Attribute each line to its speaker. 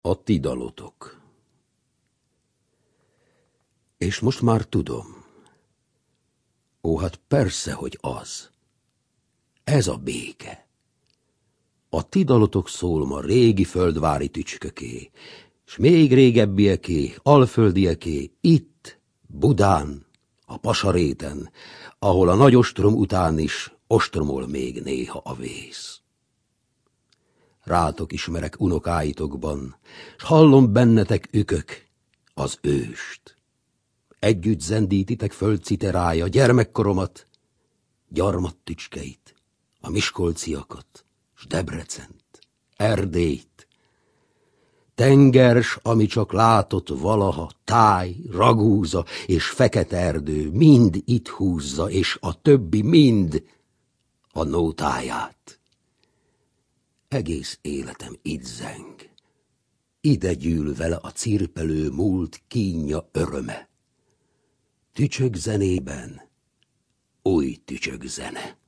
Speaker 1: A ti dalotok. És most már tudom. Ó, hát persze, hogy az. Ez a béke. A ti dalotok szól ma régi földvári tücsköké, s még régebbieké, alföldieké, itt, Budán, a Pasaréten, ahol a nagy ostrom után is ostromol még néha a vész. Rátok ismerek unokáitokban, s hallom bennetek ükök az őst. Együtt zendítitek föld citerája gyermekkoromat, gyarmattücskeit, a miskolciakat, s Debrecent, Erdélyt. Tengers, ami csak látott valaha, táj, ragúza és fekete erdő, mind itt húzza, és a többi mind a nótáját. Egész életem itt zeng. Ide gyűl vele a cirpelő múlt kínja öröme. Tücsök zenében új tücsök zene.